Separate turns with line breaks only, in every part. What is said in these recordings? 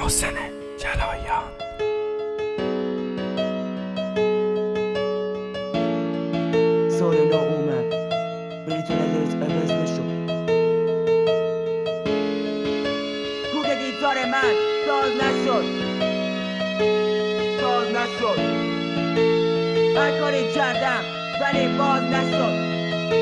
محسن جلایان.
سال نو اومد ولی تو نظرت عوض نشد. کوک گیتار من ساز نشد. هر کاری کردم ولی باز نشد.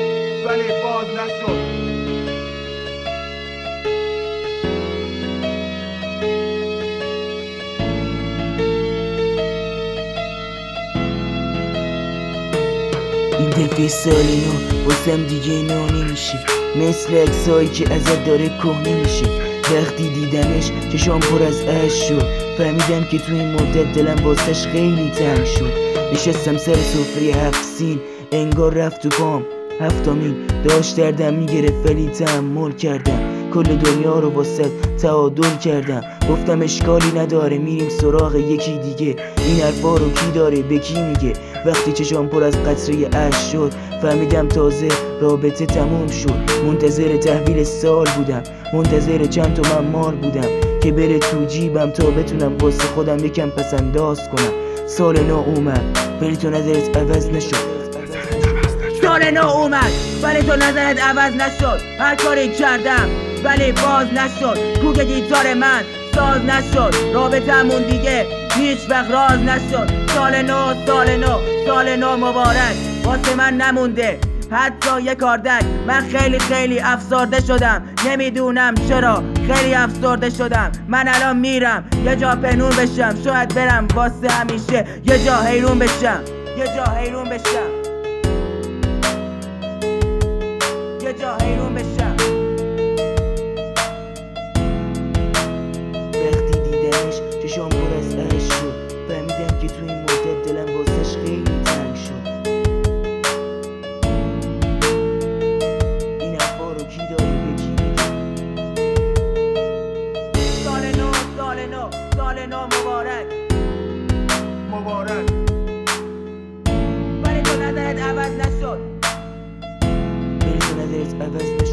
این دفعه سال نو واسم دیگه نو نمیشه، مثل اکسایی که ازت داره کهنه میشه. وقتی دیدمش چشام پر از اشک شد، فهمیدم که تو این مدت دلم واسش خیلی تنگ شد. نشستم سر سفره 7 سین، انگار رفت تو پام 7 میل. داشت دردم میگرفت ولی تحمل کردم، کل دنیا رو واسه تعادل کردم. گفتم اشکالی نداره میریم سراغ یکی دیگه، این حرفا رو کی داره به کی میگه؟ وقتی چشام پر از قطره اشک شد فهمیدم تازه رابطه تموم شد. منتظر تحویل سال بودم، منتظر چند تومن مال بودم که بره تو جیبم تا بتونم واسه خودم یکم پسنداز کنم. سال نو اومد ولی تو نظرت عوض نشد. سال نو اومد ولی تو نظرت عوض نشد. هر کاری کردم ولی باز نشد. کوک گیتار من ساز نشد. رابطمون دیگه هیچ وقت راز نشد. سال نو مبارک واسه من نمونده حتی یک کاردک. من خیلی افسرده شدم، نمیدونم چرا خیلی افسرده شدم. من الان میرم یه جا پنهون بشم، شاید برم واسه همیشه یه جا حیرون بشم. وقتی دیدمش چشام پر از اشک شد، فهمیدم که تو این مدت دلم واسش خیلی تنگ شد. این حرفا رو کی داره به کی میگه؟ سال نو مبارک ولی تو نظرت عوض نشد.